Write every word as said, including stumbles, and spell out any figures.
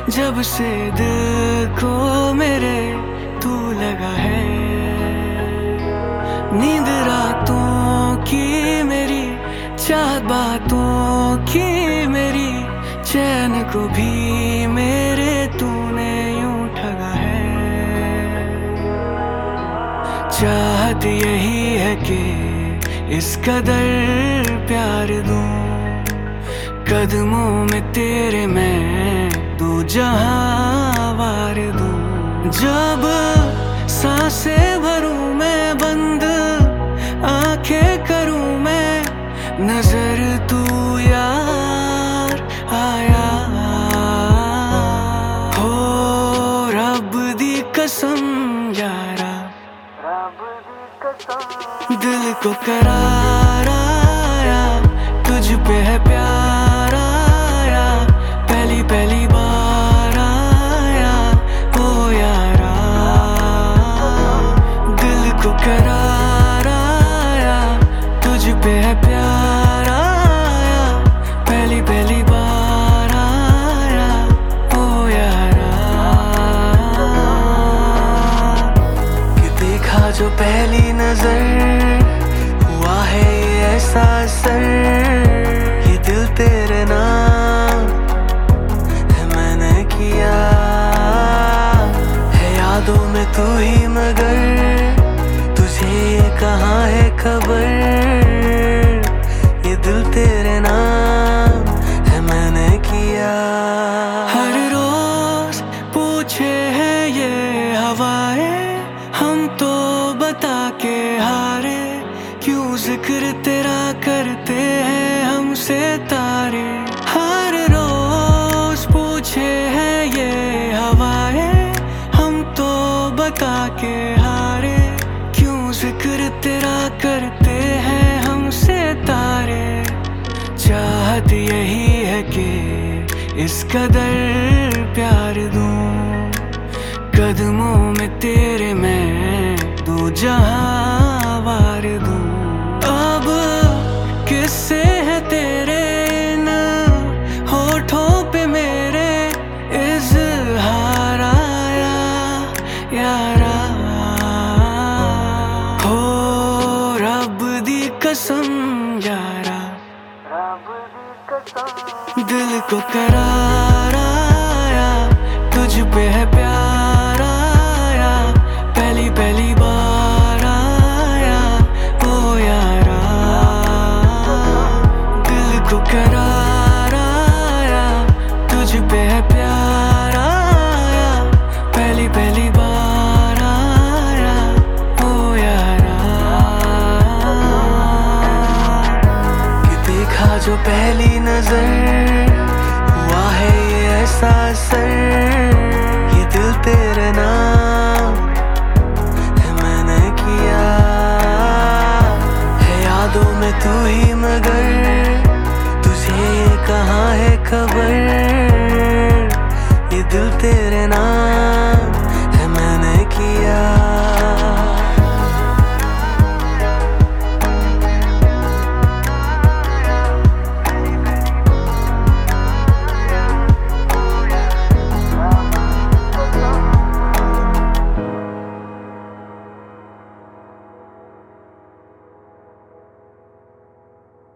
जब से दिल को मेरे तू लगा है। नींद रातों की मेरी, चाहत बातों की मेरी, चैन को भी मेरे तूने यूं ठगा है। चाहत यही है कि इस कदर प्यार दूं, कदमों में तेरे मैं दो जहां वार दूं। जब सांसें भरूं मैं बंद आंखें करूं मैं, नजर तू यार आया हो। रब दी कसम यारा, दिल को करार आया, तुझ पे है प्यार आया, पहली पहली बार आया ओ यारा। दिल को करार आया, तुझ पे है प्यार आया, पहली पहली बार आया ओ यारा। कि देखा जो पहली नजर, हुआ है ये ऐसा असर, ये दिल तेरे नाम है मैंने किया है। यादों में तू ही मगर तुझे ये कहाँ है खबर, ये दिल तेरे नाम है मैंने किया। हर रोज पूछे है ये हवाएं, हम तो बता के हारे, क्यों जिक्र तेरा करते हैं हमसे तारे। हर रोज पूछे है ये हवाएं, हम तो बता के हारे, क्यों जिक्र तेरा करते हैं हमसे तारे। चाहत यही है कि इस कदर प्यार दूं, कदमों में तेरे मैं दो जहां वार दूं। अब किससे है तेरे इन होठों पे मेरे इज़हार आया यारा हो। रब दी कसम यारा, दिल को करार आया, तुझ पे है प्यार आया, पहली पहली बार आया ओ यारा। दिल को करार आया, तुझ पे है प्यार आया, पहली पहली बार आया ओ यारा। कि देखा जो पहली नजर, हुआ है ये ऐसा असर, ये दिल तेरे नाम है मैंने किया है। यादों में तू ही मगर तुझे ये कहाँ है खबर, ये दिल तेरे नाम